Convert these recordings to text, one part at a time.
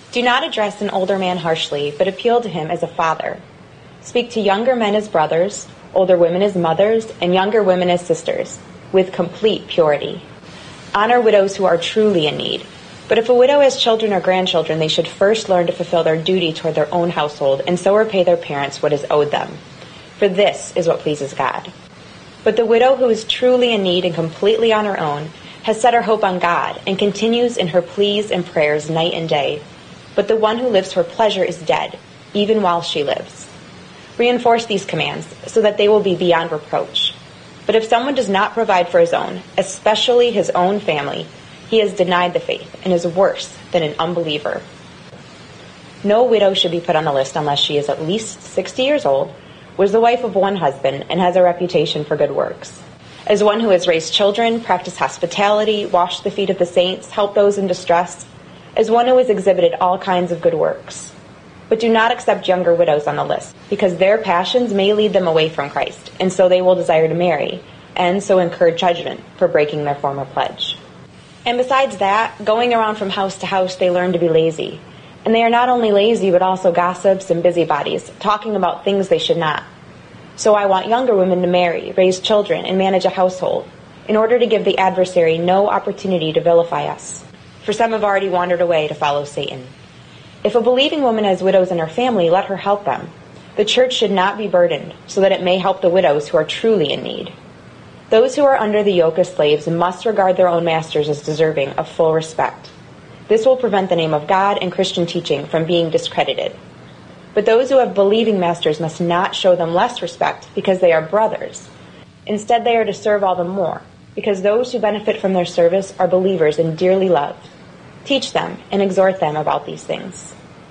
Do not address an older man harshly, but appeal to him as a father. Speak to younger men as brothers, older women as mothers, and younger women as sisters, with complete purity. Honor widows who are truly in need. But if a widow has children or grandchildren, they should first learn to fulfill their duty toward their own household, and so repay their parents what is owed them. For this is what pleases God. But the widow who is truly in need and completely on her own has set her hope on God and continues in her pleas and prayers night and day. But the one who lives for pleasure is dead, even while she lives. Reinforce these commands so that they will be beyond reproach. But if someone does not provide for his own, especially his own family, he has denied the faith and is worse than an unbeliever. No widow should be put on the list unless she is at least 60 years old, was the wife of one husband, and has a reputation for good works. As one who has raised children, practiced hospitality, washed the feet of the saints, helped those in distress, as one who has exhibited all kinds of good works. But do not accept younger widows on the list, because their passions may lead them away from Christ, and so they will desire to marry, and so incur judgment for breaking their former pledge. And besides that, going around from house to house, they learn to be lazy. And they are not only lazy, but also gossips and busybodies, talking about things they should not. So I want younger women to marry, raise children, and manage a household, in order to give the adversary no opportunity to vilify us. For some have already wandered away to follow Satan. If a believing woman has widows in her family, let her help them. The church should not be burdened, so that it may help the widows who are truly in need. Those who are under the yoke as slaves must regard their own masters as deserving of full respect. This will prevent the name of God and Christian teaching from being discredited. But those who have believing masters must not show them less respect because they are brothers. Instead, they are to serve all the more, because those who benefit from their service are believers and dearly loved. Teach them and exhort them about these things.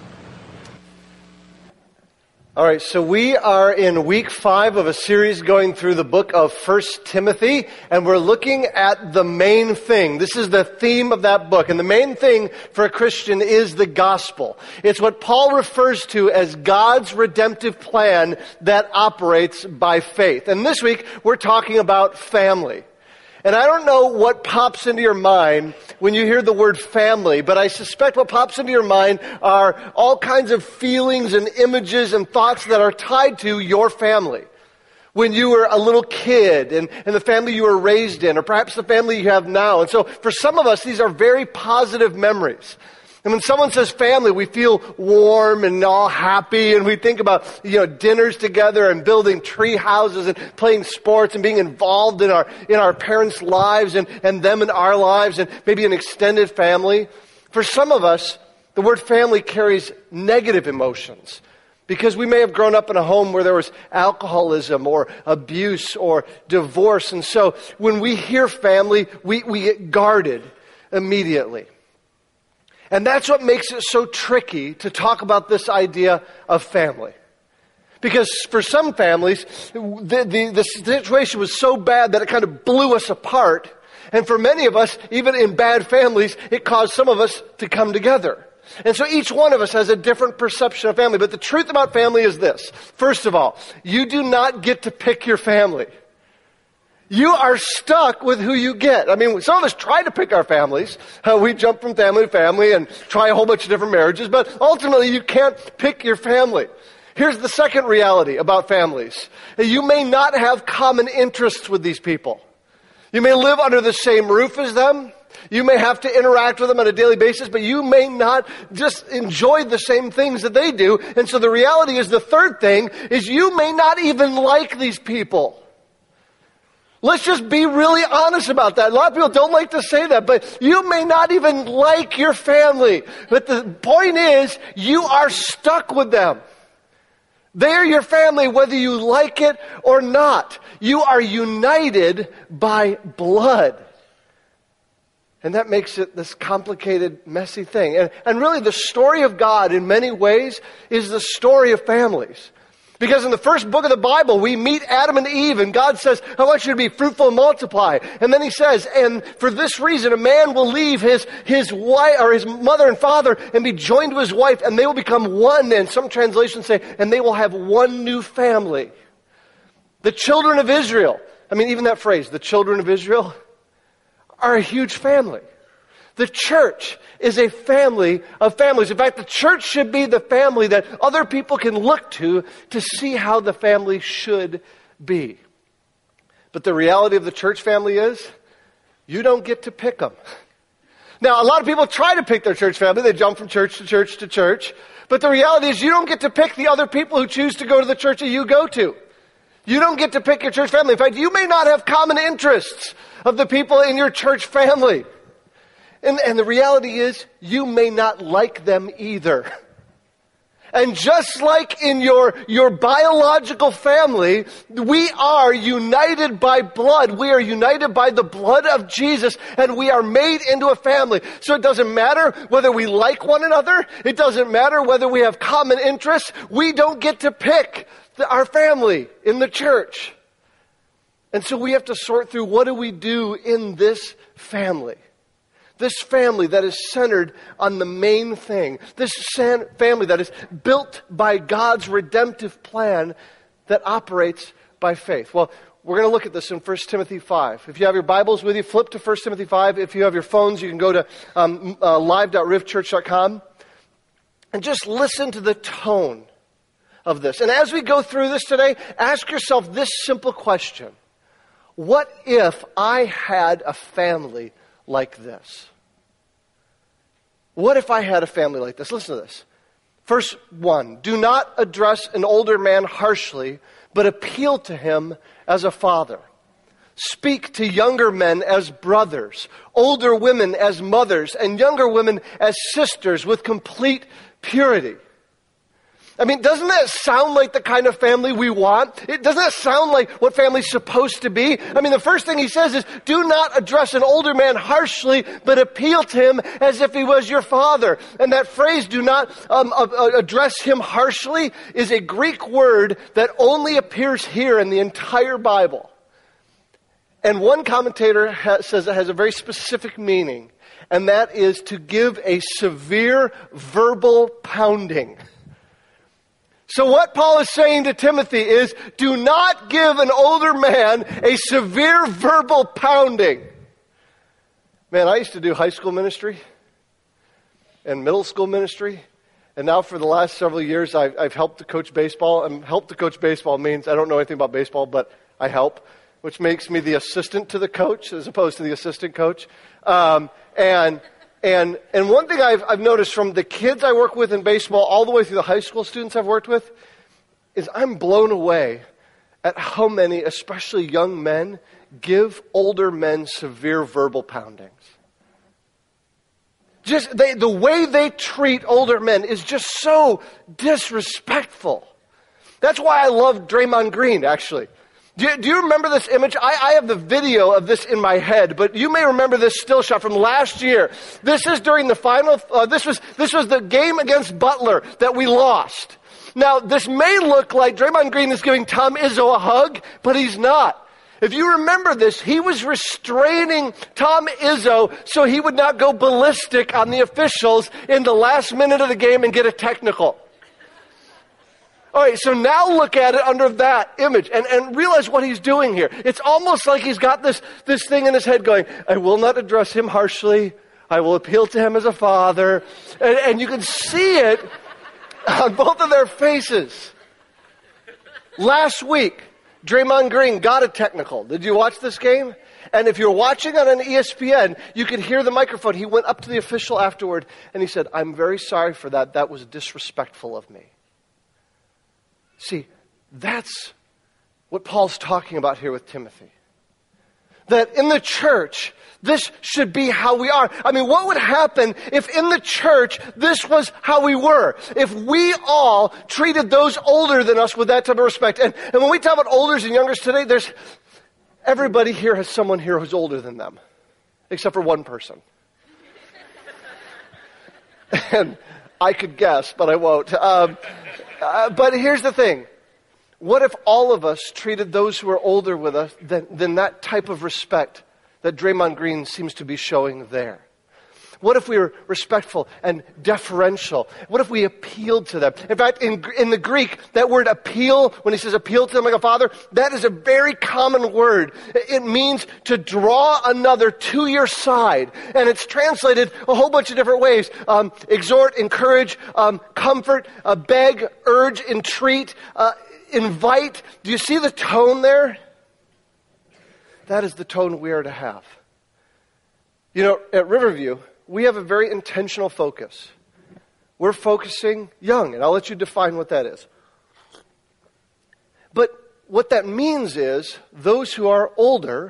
All right, so we are in week 5 of a series going through the book of 1 Timothy, and we're looking at the main thing. This is the theme of that book, and the main thing for a Christian is the gospel. It's what Paul refers to as God's redemptive plan that operates by faith. And this week, we're talking about family. And I don't know what pops into your mind when you hear the word family, but I suspect what pops into your mind are all kinds of feelings and images and thoughts that are tied to your family. When you were a little kid and the family you were raised in, or perhaps the family you have now. And so for some of us, these are very positive memories. And when someone says family, we feel warm and all happy, and we think about, dinners together and building tree houses and playing sports and being involved in our parents' lives and them in our lives, and maybe an extended family. For some of us, the word family carries negative emotions, because we may have grown up in a home where there was alcoholism or abuse or divorce. And so when we hear family, we get guarded immediately. And that's what makes it so tricky to talk about this idea of family. Because for some families, the situation was so bad that it kind of blew us apart. And for many of us, even in bad families, it caused some of us to come together. And so each one of us has a different perception of family. But the truth about family is this. First of all, you do not get to pick your family. You are stuck with who you get. I mean, some of us try to pick our families. We jump from family to family and try a whole bunch of different marriages, but ultimately you can't pick your family. Here's the second reality about families. You may not have common interests with these people. You may live under the same roof as them. You may have to interact with them on a daily basis, but you may not just enjoy the same things that they do. And so the reality is, the third thing is, you may not even like these people. Let's just be really honest about that. A lot of people don't like to say that, but you may not even like your family. But the point is, you are stuck with them. They're your family whether you like it or not. You are united by blood. And that makes it this complicated, messy thing. And really, the story of God in many ways is the story of families. Because in the first book of the Bible, we meet Adam and Eve, and God says, I want you to be fruitful and multiply. And then he says, and for this reason, a man will leave his wife, or his mother and father, and be joined to his wife, and they will become one. And some translations say, and they will have one new family. The children of Israel, even that phrase, the children of Israel, are a huge family. The church is a family of families. In fact, the church should be the family that other people can look to see how the family should be. But the reality of the church family is, you don't get to pick them. Now, a lot of people try to pick their church family. They jump from church to church to church. But the reality is, you don't get to pick the other people who choose to go to the church that you go to. You don't get to pick your church family. In fact, you may not have common interests of the people in your church family. And the reality is, you may not like them either. And just like in your biological family, we are united by blood. We are united by the blood of Jesus, and we are made into a family. So it doesn't matter whether we like one another. It doesn't matter whether we have common interests. We don't get to pick our family in the church. And so we have to sort through, what do we do in this family? This family that is centered on the main thing. This family that is built by God's redemptive plan that operates by faith. Well, we're going to look at this in 1 Timothy 5. If you have your Bibles with you, flip to 1 Timothy 5. If you have your phones, you can go to live.rivchurch.com and just listen to the tone of this. And as we go through this today, ask yourself this simple question. What if I had a family like this? What if I had a family like this? Listen to this. Verse 1, do not address an older man harshly, but appeal to him as a father. Speak to younger men as brothers, older women as mothers, and younger women as sisters with complete purity. I mean, doesn't that sound like the kind of family we want? Doesn't that sound like what family's supposed to be? I mean, the first thing he says is, do not address an older man harshly, but appeal to him as if he was your father. And that phrase, do not address him harshly, is a Greek word that only appears here in the entire Bible. And one commentator says it has a very specific meaning, and that is to give a severe verbal pounding. So what Paul is saying to Timothy is, do not give an older man a severe verbal pounding. Man, I used to do high school ministry and middle school ministry. And now for the last several years, I've helped to coach baseball. And help to coach baseball means I don't know anything about baseball, but I help, which makes me the assistant to the coach as opposed to the assistant coach. And one thing I've noticed from the kids I work with in baseball all the way through the high school students I've worked with is I'm blown away at how many, especially young men, give older men severe verbal poundings. The way they treat older men is just so disrespectful. That's why I love Draymond Green, actually. Do you remember this image? I have the video of this in my head, but you may remember this still shot from last year. This is during the final, this was the game against Butler that we lost. Now, this may look like Draymond Green is giving Tom Izzo a hug, but he's not. If you remember this, he was restraining Tom Izzo so he would not go ballistic on the officials in the last minute of the game and get a technical. All right, so now look at it under that image and realize what he's doing here. It's almost like he's got this thing in his head going, I will not address him harshly. I will appeal to him as a father. And you can see it on both of their faces. Last week, Draymond Green got a technical. Did you watch this game? And if you're watching on an ESPN, you could hear the microphone. He went up to the official afterward and he said, I'm very sorry for that. That was disrespectful of me. See, that's what Paul's talking about here with Timothy. That in the church, this should be how we are. I mean, what would happen if in the church, this was how we were? If we all treated those older than us with that type of respect. And when we talk about olders and youngers today, everybody here has someone here who's older than them. Except for one person. And I could guess, but I won't. But here's the thing. What if all of us treated those who are older with us than that type of respect that Draymond Green seems to be showing there? What if we were respectful and deferential? What if we appealed to them? In fact, in the Greek, that word appeal, when he says appeal to them like a father, that is a very common word. It means to draw another to your side. And it's translated a whole bunch of different ways. Exhort, encourage, comfort, beg, urge, entreat, invite. Do you see the tone there? That is the tone we are to have. You know, at Riverview, we have a very intentional focus. We're focusing young, and I'll let you define what that is. But what that means is those who are older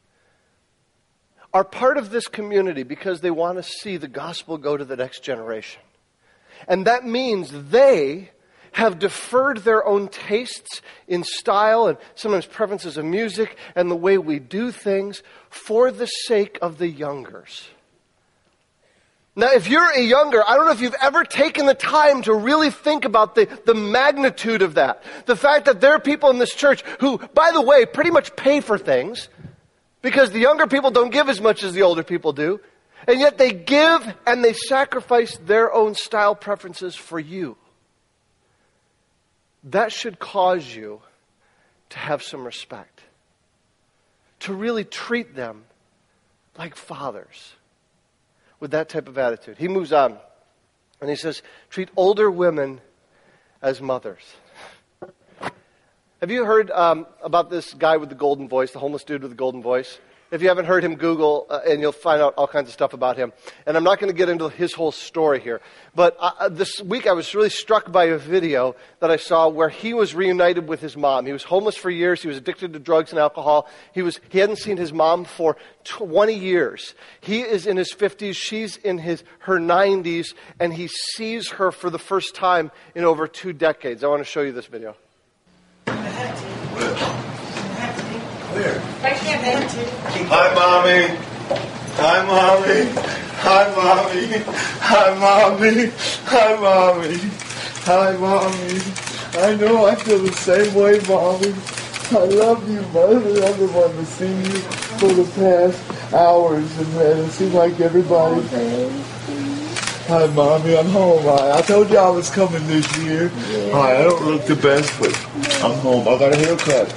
are part of this community because they want to see the gospel go to the next generation. And that means they have deferred their own tastes in style and sometimes preferences of music and the way we do things for the sake of the youngers. Now, if you're a younger, I don't know if you've ever taken the time to really think about the magnitude of that. The fact that there are people in this church who, by the way, pretty much pay for things because the younger people don't give as much as the older people do. And yet they give and they sacrifice their own style preferences for you. That should cause you to have some respect. To really treat them like fathers with that type of attitude. He moves on and he says, treat older women as mothers. Have you heard about this guy with the golden voice, the homeless dude with the golden voice? If you haven't heard him, Google, and you'll find out all kinds of stuff about him. And I'm not going to get into his whole story here. But this week I was really struck by a video that I saw where he was reunited with his mom. He was homeless for years. He was addicted to drugs and alcohol. He hadn't seen his mom for 20 years. He is in his 50s. She's in her 90s. And he sees her for the first time in over 2 decades. I want to show you this video. Where? Hi, Mommy. Hi, Mommy. Hi, Mommy. Hi, Mommy. Hi, Mommy. Hi, Mommy. I know I feel the same way, Mommy. I love you, Mother. I've been wanting to see you for the past hours, and it seems like everybody... Hi, Mommy. I'm home. I told you I was coming this year. Hi, I don't look the best, but I'm home. I got a haircut.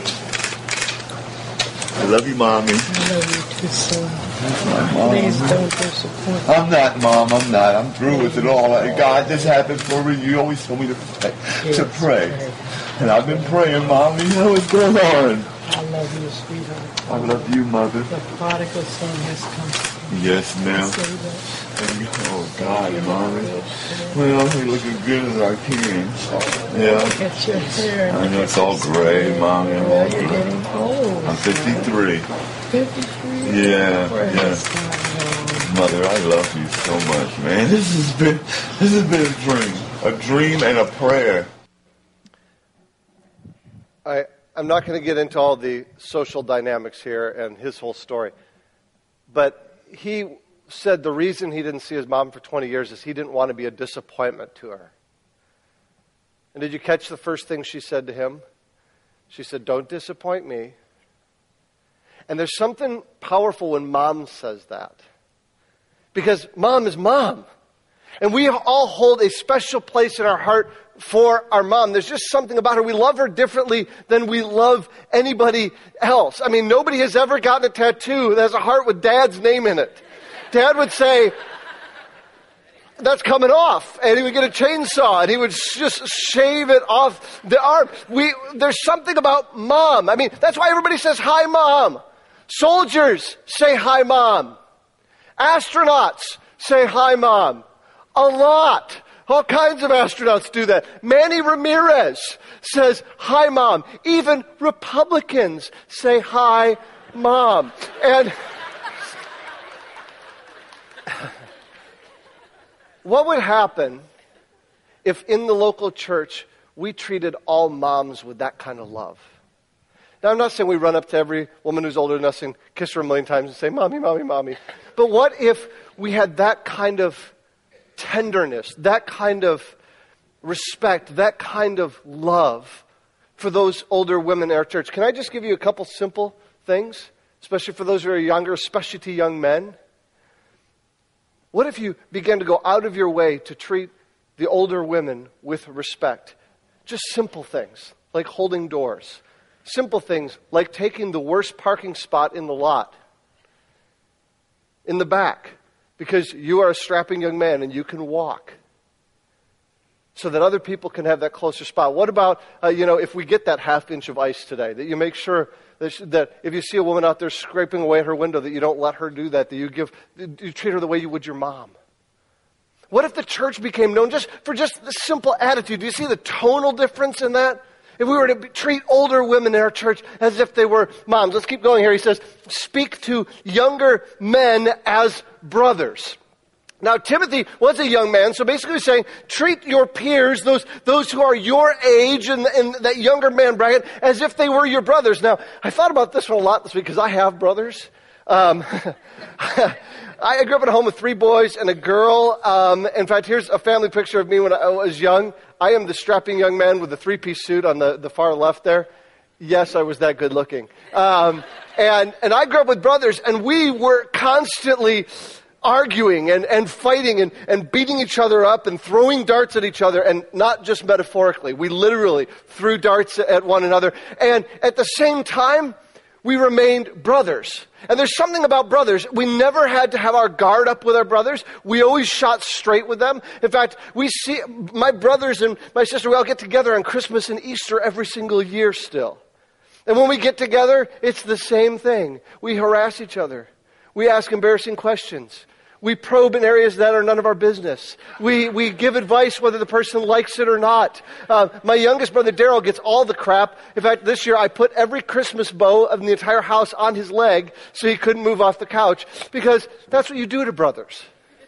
I love you, Mommy. I love you too, son. Please don't disappoint me. I'm not, Mom. I'm not. I'm through with it all. God, this happened for me. You always told me to pray. Yes, to pray. pray. And I've been praying, Mommy. What's going on? I love you, sweetheart. I love you, Mother. The prodigal son has come. Yes, ma'am. Say that. Oh, God, Mommy. Well, I'm looking good as I can. Yeah. Get your hair. I know it's all gray, Mommy. I'm all Well, you're gray. getting old. I'm 53. 53? Yeah, Praise yeah. God. Mother, I love you so much, man. This has been a dream and a prayer. I'm not going to get into all the social dynamics here and his whole story. But he said the reason he didn't see his mom for 20 years is he didn't want to be a disappointment to her. And did you catch the first thing she said to him? She said, "Don't disappoint me." And there's something powerful when mom says that. Because mom is mom. And we all hold a special place in our heart for our mom. There's just something about her. We love her differently than we love anybody else. I mean, nobody has ever gotten a tattoo that has a heart with Dad's name in it. Dad would say, "That's coming off." And he would get a chainsaw and he would just shave it off the arm. There's something about mom. I mean, that's why everybody says, "Hi, Mom." Soldiers say, "Hi, Mom." Astronauts say, "Hi, Mom." A lot. All kinds of astronauts do that. Manny Ramirez says, "Hi, Mom." Even Republicans say, "Hi, Mom." And what would happen if in the local church we treated all moms with that kind of love? Now, I'm not saying we run up to every woman who's older than us and kiss her a million times and say, "Mommy, Mommy, Mommy." But what if we had that kind of tenderness, that kind of respect, that kind of love for those older women in our church? Can I just give you a couple simple things, especially for those who are younger, especially to young men? What if you began to go out of your way to treat the older women with respect? Just simple things like holding doors. Simple things like taking the worst parking spot in the lot, in the back, because you are a strapping young man and you can walk, so that other people can have that closer spot. What about, if we get that half inch of ice today, that you make sure that if you see a woman out there scraping away at her window, that you don't let her do that, you treat her the way you would your mom. What if the church became known for the simple attitude? Do you see the tonal difference in that? If we were to treat older women in our church as if they were moms. Let's keep going here. He says, speak to younger men as brothers. Now, Timothy was a young man, so basically he's saying, treat your peers, those who are your age in that younger man bracket, as if they were your brothers. Now, I thought about this one a lot this week because I have brothers. I grew up in a home with 3 boys and a girl. In fact, here's a family picture of me when I was young. I am the strapping young man with the 3-piece suit on the far left there. Yes, I was that good looking. And I grew up with brothers, and we were constantly arguing and fighting and beating each other up and throwing darts at each other, and not just metaphorically. We literally threw darts at one another. And at the same time, we remained brothers. And there's something about brothers. We never had to have our guard up with our brothers. We always shot straight with them. In fact, we see my brothers and my sister, we all get together on Christmas and Easter every single year still. And when we get together, it's the same thing. We harass each other. We ask embarrassing questions. We probe in areas that are none of our business. We give advice whether the person likes it or not. My youngest brother, Daryl, gets all the crap. In fact, this year I put every Christmas bow of the entire house on his leg so he couldn't move off the couch, because that's what you do to brothers.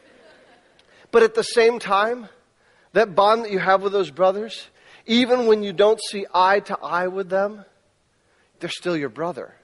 But at the same time, that bond that you have with those brothers, even when you don't see eye to eye with them, they're still your brother.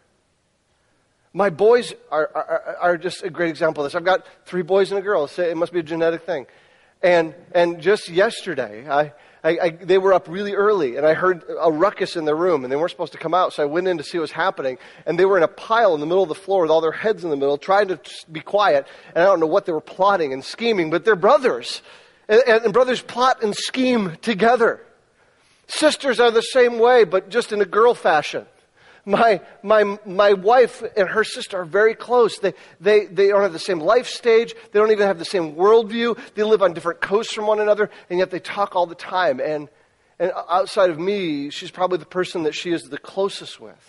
My boys are just a great example of this. I've got 3 boys and a girl. It must be a genetic thing. And just yesterday, they were up really early, and I heard a ruckus in their room, and they weren't supposed to come out, so I went in to see what was happening, and they were in a pile in the middle of the floor with all their heads in the middle, trying to be quiet, and I don't know what they were plotting and scheming, but they're brothers, and brothers plot and scheme together. Sisters are the same way, but just in a girl fashion. My wife and her sister are very close. They don't have the same life stage. They don't even have the same worldview. They live on different coasts from one another, and yet they talk all the time. And outside of me, she's probably the person that she is the closest with.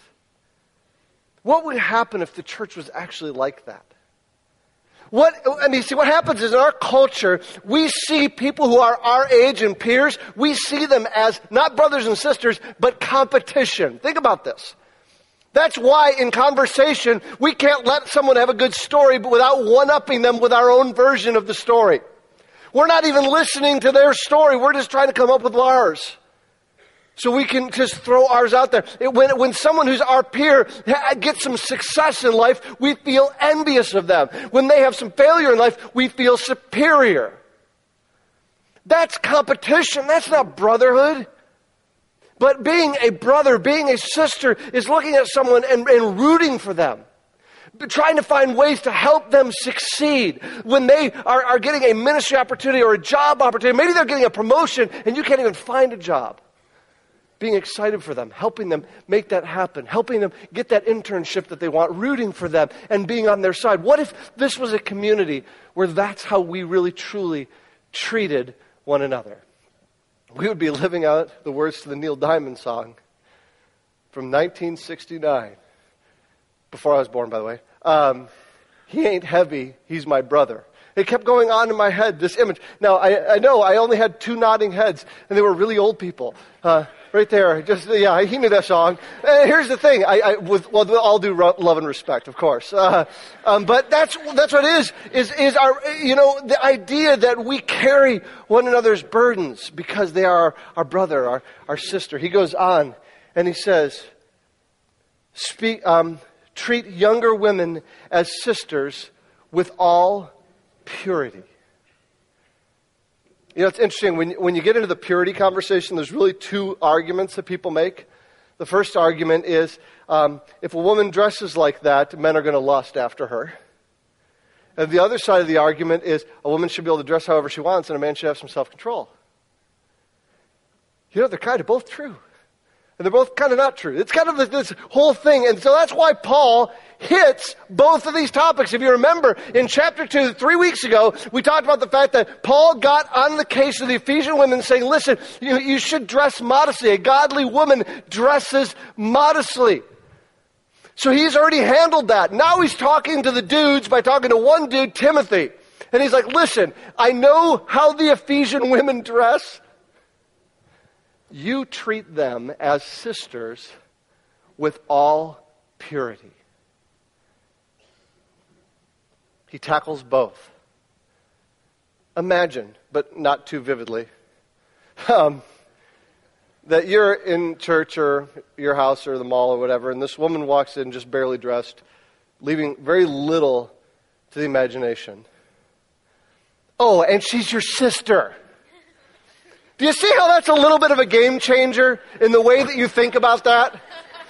What would happen if the church was actually like that? What happens is in our culture, we see people who are our age and peers, we see them as not brothers and sisters, but competition. Think about this. That's why in conversation, we can't let someone have a good story but without one-upping them with our own version of the story. We're not even listening to their story. We're just trying to come up with ours. So we can just throw ours out there. When someone who's our peer gets some success in life, we feel envious of them. When they have some failure in life, we feel superior. That's competition. That's not brotherhood. But being a brother, being a sister, is looking at someone and rooting for them. Trying to find ways to help them succeed. When they are getting a ministry opportunity or a job opportunity, maybe they're getting a promotion and you can't even find a job. Being excited for them, helping them make that happen, helping them get that internship that they want, rooting for them and being on their side. What if this was a community where that's how we really truly treated one another? We would be living out the words to the Neil Diamond song from 1969. Before I was born, by the way. He ain't heavy, he's my brother. It kept going on in my head, this image. Now, I know I only had 2 nodding heads, and they were really old people. Right there, he knew that song. Here's the thing, with all due love and respect, of course. But that's what it is our, the idea that we carry one another's burdens because they are our brother, our sister. He goes on, and he says, treat younger women as sisters with all purity. It's interesting, when you get into the purity conversation, there's really 2 arguments that people make. The first argument is, if a woman dresses like that, men are going to lust after her. And the other side of the argument is a woman should be able to dress however she wants and a man should have some self-control. You know, they're kind of both true. And they're both kind of not true. It's kind of this whole thing. And so that's why Paul hits both of these topics. If you remember, in chapter 2, 3 weeks ago, we talked about the fact that Paul got on the case of the Ephesian women saying, listen, you should dress modestly. A godly woman dresses modestly. So he's already handled that. Now he's talking to the dudes by talking to one dude, Timothy. And he's like, listen, I know how the Ephesian women dress. You treat them as sisters with all purity. He tackles both. Imagine, but not too vividly, that you're in church or your house or the mall or whatever, and this woman walks in just barely dressed, leaving very little to the imagination. Oh, and she's your sister. Do you see how that's a little bit of a game changer in the way that you think about that?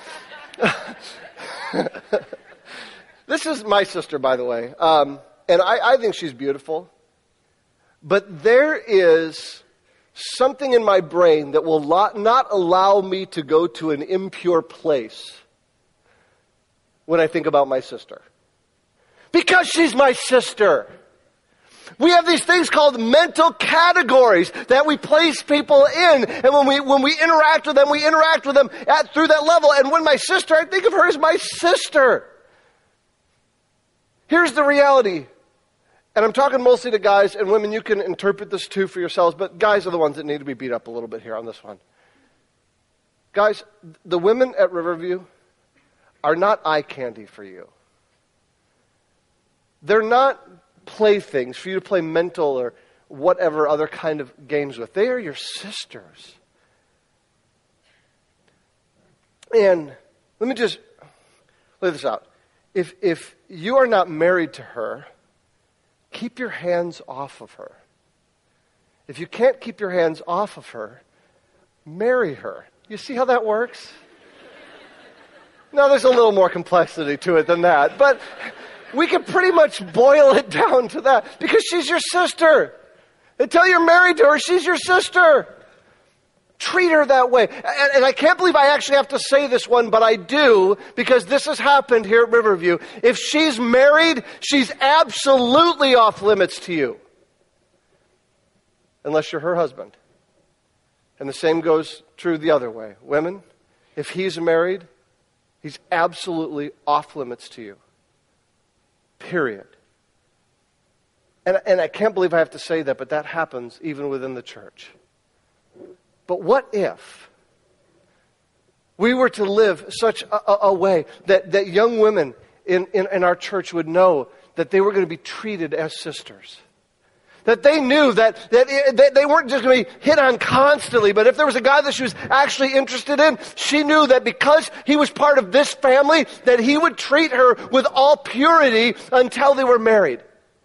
This is my sister, by the way. And I think she's beautiful. But there is something in my brain that will not allow me to go to an impure place when I think about my sister. Because she's my sister. We have these things called mental categories that we place people in. And when we interact with them, through that level. And when my sister, I think of her as my sister. Here's the reality. And I'm talking mostly to guys and women. You can interpret this too for yourselves. But guys are the ones that need to be beat up a little bit here on this one. Guys, the women at Riverview are not eye candy for you. They're not playthings for you to play mental or whatever other kind of games with. They are your sisters. And let me just lay this out. If you are not married to her, keep your hands off of her. If you can't keep your hands off of her, marry her. You see how that works? Now, there's a little more complexity to it than that, but we can pretty much boil it down to that because she's your sister. Until you're married to her, she's your sister. Treat her that way. And I can't believe I actually have to say this one, but I do because this has happened here at Riverview. If she's married, she's absolutely off limits to you. Unless you're her husband. And the same goes true the other way. Women, if he's married, he's absolutely off limits to you. Period. And I can't believe I have to say that, but that happens even within the church. But what if we were to live such a way that young women in our church would know that they were going to be treated as sisters? That they knew that they weren't just going to be hit on constantly, but if there was a guy that she was actually interested in, she knew that because he was part of this family, that he would treat her with all purity until they were married.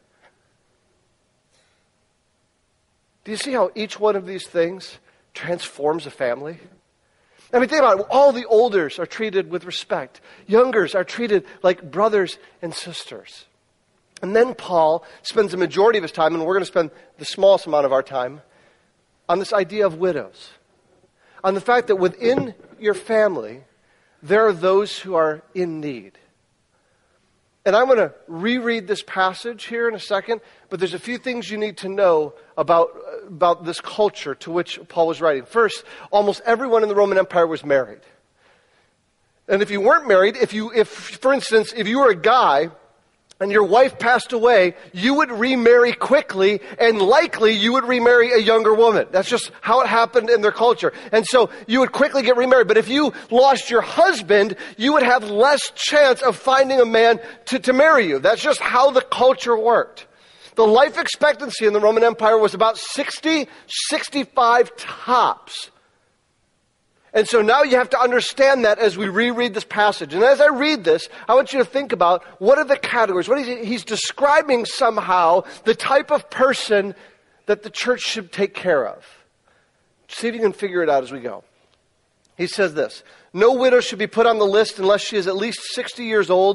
Do you see how each one of these things transforms a family? I mean, think about it. All the olders are treated with respect. Youngers are treated like brothers and sisters. And then Paul spends the majority of his time, and we're going to spend the smallest amount of our time, on this idea of widows. On the fact that within your family, there are those who are in need. And I'm going to reread this passage here in a second, but there's a few things you need to know about this culture to which Paul was writing. First, almost everyone in the Roman Empire was married. And if you weren't married, for instance, if you were a guy and your wife passed away, you would remarry quickly, and likely you would remarry a younger woman. That's just how it happened in their culture. And so you would quickly get remarried. But if you lost your husband, you would have less chance of finding a man to marry you. That's just how the culture worked. The life expectancy in the Roman Empire was about 60, 65 tops. And so now you have to understand that as we reread this passage. And as I read this, I want you to think about what are the categories. He's describing somehow the type of person that the church should take care of. See if you can figure it out as we go. He says this: no widow should be put on the list unless she is at least 60 years old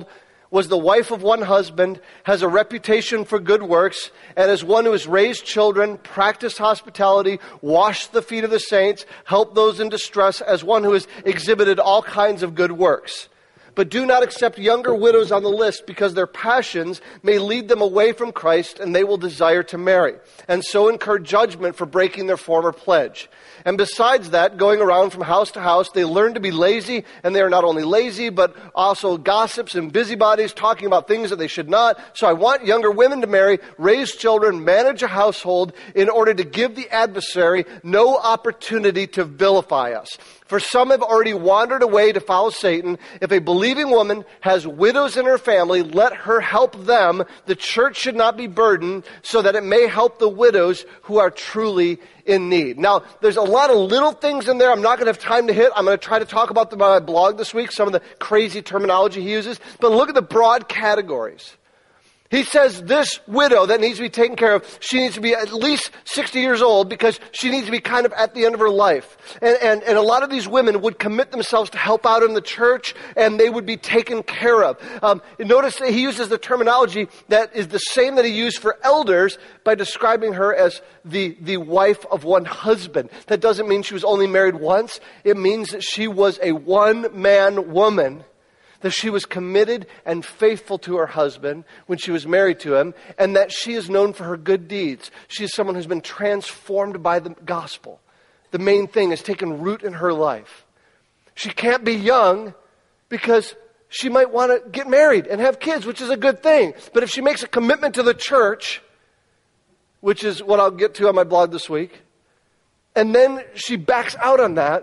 was the wife of one husband, has a reputation for good works, and as one who has raised children, practiced hospitality, washed the feet of the saints, helped those in distress, as one who has exhibited all kinds of good works. But do not accept younger widows on the list, because their passions may lead them away from Christ, and they will desire to marry, and so incur judgment for breaking their former pledge. And besides that, going around from house to house, they learn to be lazy, and they are not only lazy, but also gossips and busybodies, talking about things that they should not. So I want younger women to marry, raise children, manage a household, in order to give the adversary no opportunity to vilify us. For some have already wandered away to follow Satan. If a believing woman has widows in her family, let her help them. The church should not be burdened, so that it may help the widows who are truly in need. Now, there's a lot of little things in there I'm not going to have time to hit. I'm going to try to talk about them on my blog this week, some of the crazy terminology he uses. But look at the broad categories. He says this widow that needs to be taken care of, she needs to be at least 60 years old, because she needs to be kind of at the end of her life. And a lot of these women would commit themselves to help out in the church, and they would be taken care of. Notice that he uses the terminology that is the same that he used for elders by describing her as the wife of one husband. That doesn't mean she was only married once. It means that she was a one-man woman, that she was committed and faithful to her husband when she was married to him, and that she is known for her good deeds. She is someone who's been transformed by the gospel. The main thing has taken root in her life. She can't be young, because she might want to get married and have kids, which is a good thing. But if she makes a commitment to the church, which is what I'll get to on my blog this week, and then she backs out on that,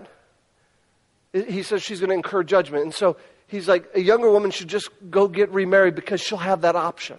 he says she's going to incur judgment. And so he's like, a younger woman should just go get remarried, because she'll have that option.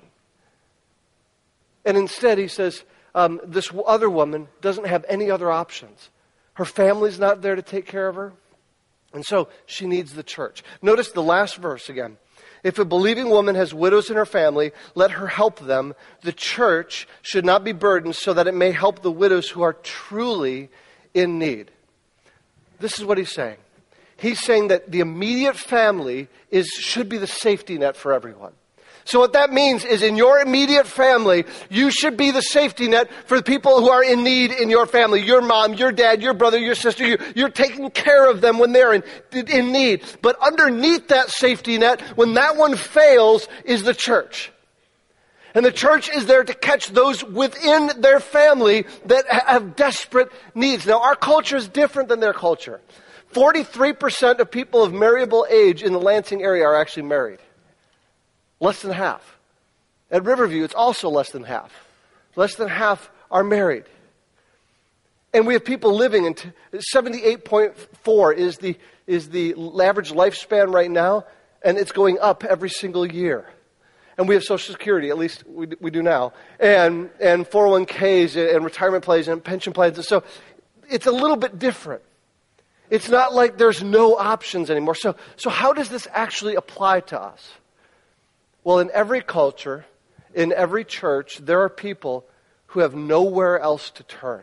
And instead, he says, this other woman doesn't have any other options. Her family's not there to take care of her, and so she needs the church. Notice the last verse again. If a believing woman has widows in her family, let her help them. The church should not be burdened, so that it may help the widows who are truly in need. This is what he's saying. He's saying that the immediate family should be the safety net for everyone. So what that means is, in your immediate family, you should be the safety net for the people who are in need in your family. Your mom, your dad, your brother, your sister. You're taking care of them when they're in need. But underneath that safety net, when that one fails, is the church. And the church is there to catch those within their family that have desperate needs. Now, our culture is different than their culture. 43% of people of marriageable age in the Lansing area are actually married. Less than half. At Riverview, it's also less than half. Less than half are married. And we have people living in 78.4 is the average lifespan right now, and it's going up every single year. And we have Social Security, at least we do now, and 401ks and retirement plans and pension plans. And so it's a little bit different. It's not like there's no options anymore. So how does this actually apply to us? Well, in every culture, in every church, there are people who have nowhere else to turn.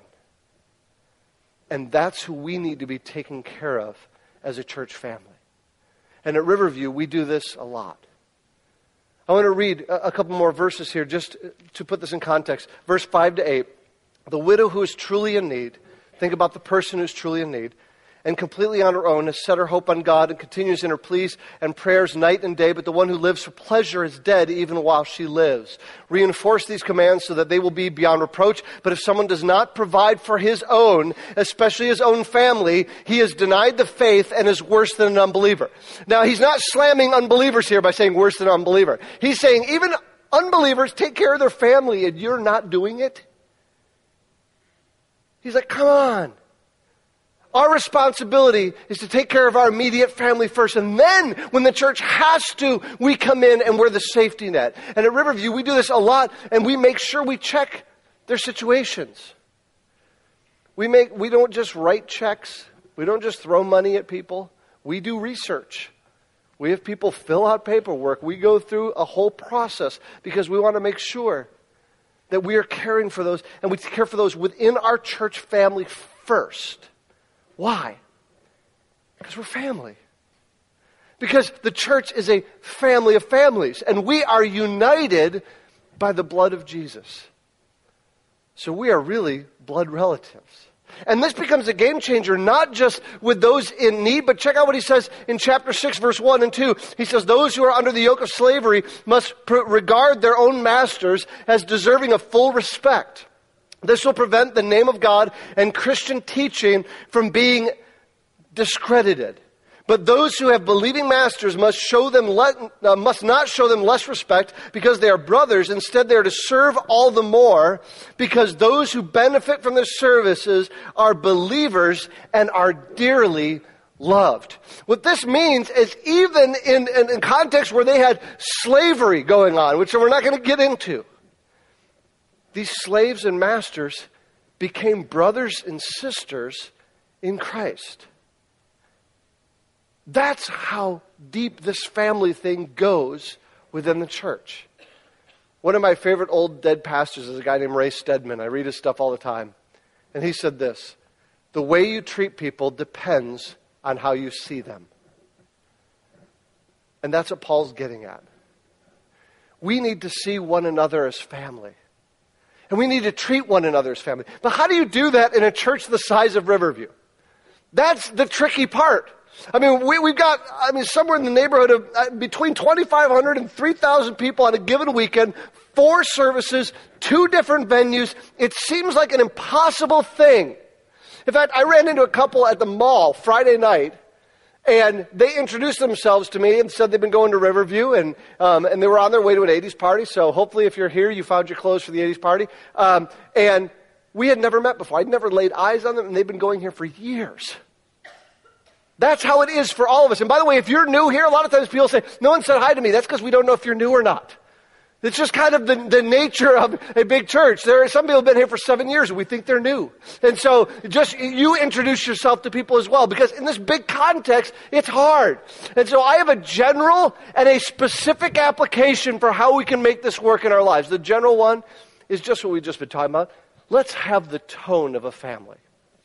And that's who we need to be taken care of as a church family. And at Riverview, we do this a lot. I want to read a couple more verses here just to put this in context. Verse 5 to 8. The widow who is truly in need, think about the person who's truly in need, and completely on her own has set her hope on God and continues in her pleas and prayers night and day. But the one who lives for pleasure is dead even while she lives. Reinforce these commands so that they will be beyond reproach. But if someone does not provide for his own, especially his own family, he has denied the faith and is worse than an unbeliever. Now, he's not slamming unbelievers here by saying worse than an unbeliever. He's saying even unbelievers take care of their family and you're not doing it. He's like, come on. Our responsibility is to take care of our immediate family first. And then when the church has to, we come in and we're the safety net. And at Riverview, we do this a lot, and we make sure we check their situations. We don't just write checks. We don't just throw money at people. We do research. We have people fill out paperwork. We go through a whole process because we want to make sure that we are caring for those, and we care for those within our church family first. Why? Because we're family. Because the church is a family of families, and we are united by the blood of Jesus. So we are really blood relatives. And this becomes a game changer, not just with those in need, but check out what he says in chapter 6, verse 1 and 2. He says, those who are under the yoke of slavery must regard their own masters as deserving of full respect. This will prevent the name of God and Christian teaching from being discredited. But those who have believing masters must not show them less respect because they are brothers. Instead, they are to serve all the more because those who benefit from their services are believers and are dearly loved. What this means is even in contexts where they had slavery going on, which we're not going to get into, these slaves and masters became brothers and sisters in Christ. That's how deep this family thing goes within the church. One of my favorite old dead pastors is a guy named Ray Stedman. I read his stuff all the time. And he said this, the way you treat people depends on how you see them. And that's what Paul's getting at. We need to see one another as family. And we need to treat one another as family. But how do you do that in a church the size of Riverview? That's the tricky part. I mean, we've got, somewhere in the neighborhood of between 2,500 and 3,000 people on a given weekend, 4 services, 2 different venues. It seems like an impossible thing. In fact, I ran into a couple at the mall Friday night, and they introduced themselves to me and said they've been going to Riverview, and they were on their way to an 80s party. So hopefully if you're here, you found your clothes for the 80s party. And we had never met before. I'd never laid eyes on them, and they've been going here for years. That's how it is for all of us. And by the way, if you're new here, a lot of times people say, no one said hi to me. That's because we don't know if you're new or not. It's just kind of the nature of a big church. There are some people who have been here for 7 years and we think they're new. And so just you introduce yourself to people as well, because in this big context, it's hard. And so I have a general and a specific application for how we can make this work in our lives. The general one is just what we've just been talking about. Let's have the tone of a family.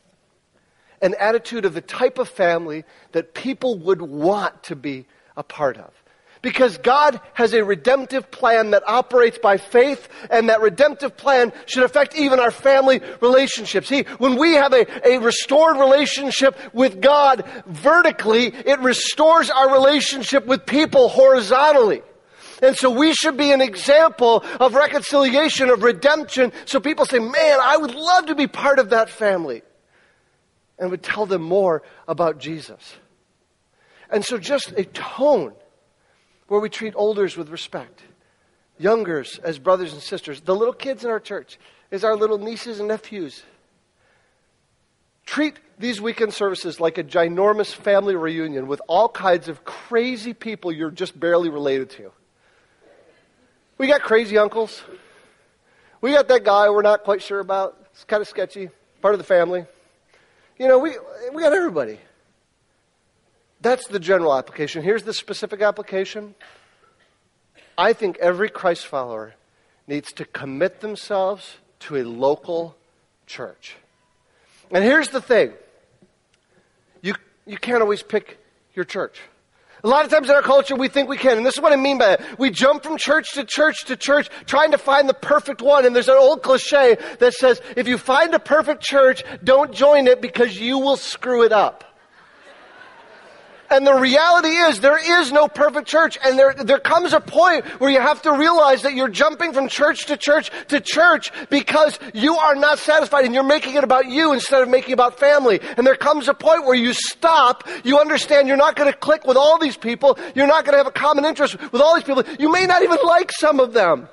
An attitude of the type of family that people would want to be a part of. Because God has a redemptive plan that operates by faith, and that redemptive plan should affect even our family relationships. When we have a restored relationship with God vertically, it restores our relationship with people horizontally. And so we should be an example of reconciliation, of redemption, so people say, man, I would love to be part of that family. And would tell them more about Jesus. And so just a tone where we treat elders with respect, youngers as brothers and sisters, the little kids in our church as our little nieces and nephews. Treat these weekend services like a ginormous family reunion with all kinds of crazy people you're just barely related to. We got crazy uncles. We got that guy we're not quite sure about. It's kind of sketchy, part of the family. You know, we got everybody. That's the general application. Here's the specific application. I think every Christ follower needs to commit themselves to a local church. And here's the thing. You can't always pick your church. A lot of times in our culture, we think we can. And this is what I mean by it. We jump from church to church to church, trying to find the perfect one. And there's an old cliche that says, if you find a perfect church, don't join it because you will screw it up. And the reality is, there is no perfect church. And there comes a point where you have to realize that you're jumping from church to church to church because you are not satisfied and you're making it about you instead of making it about family. And there comes a point where you stop, you understand you're not going to click with all these people, you're not going to have a common interest with all these people, you may not even like some of them.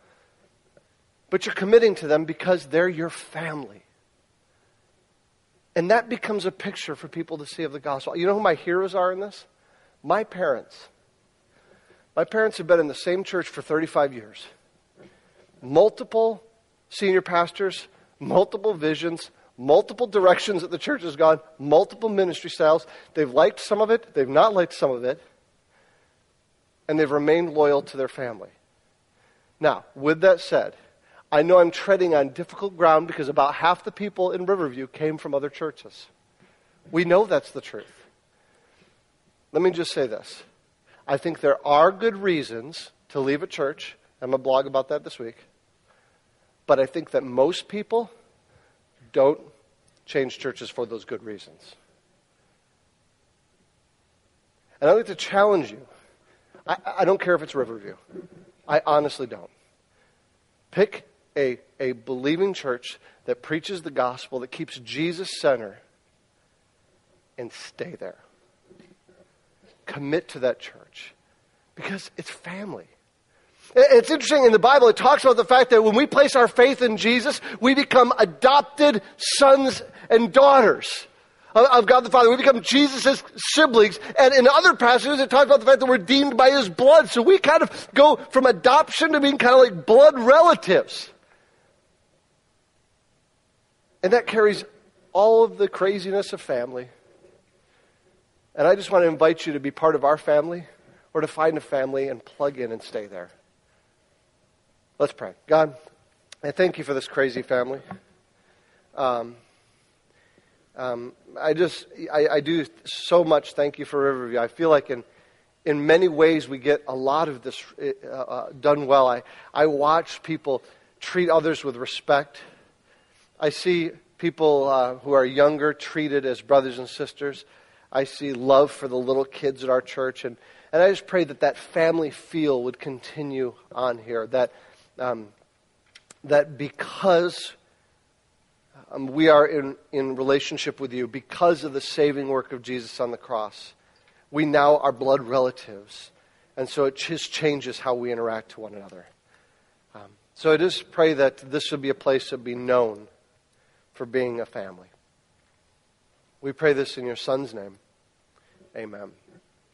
But you're committing to them because they're your family. And that becomes a picture for people to see of the gospel. You know who my heroes are in this? My parents. My parents have been in the same church for 35 years. Multiple senior pastors, multiple visions, multiple directions that the church has gone, multiple ministry styles. They've liked some of it, they've not liked some of it, and they've remained loyal to their family. Now, with that said, I know I'm treading on difficult ground because about half the people in Riverview came from other churches. We know that's the truth. Let me just say this. I think there are good reasons to leave a church. I'm going to blog about that this week. But I think that most people don't change churches for those good reasons. And I'd like to challenge you. I don't care if it's Riverview. I honestly don't. Pick a believing church that preaches the gospel, that keeps Jesus center, and stay there. Commit to that church. Because it's family. It's interesting, in the Bible, it talks about the fact that when we place our faith in Jesus, we become adopted sons and daughters of God the Father. We become Jesus' siblings. And in other passages, it talks about the fact that we're redeemed by His blood. So we kind of go from adoption to being kind of like blood relatives. And that carries all of the craziness of family. And I just want to invite you to be part of our family, or to find a family and plug in and stay there. Let's pray. God, I thank you for this crazy family. I do so much thank you for Riverview. I feel like in many ways we get a lot of this done well. I watch people treat others with respect. I see people who are younger treated as brothers and sisters. I see love for the little kids at our church. And I just pray that family feel would continue on here. That because we are in relationship with you, because of the saving work of Jesus on the cross, we now are blood relatives. And so it just changes how we interact to one another. So I just pray that this would be a place that would be known for being a family. We pray this in your Son's name. Amen.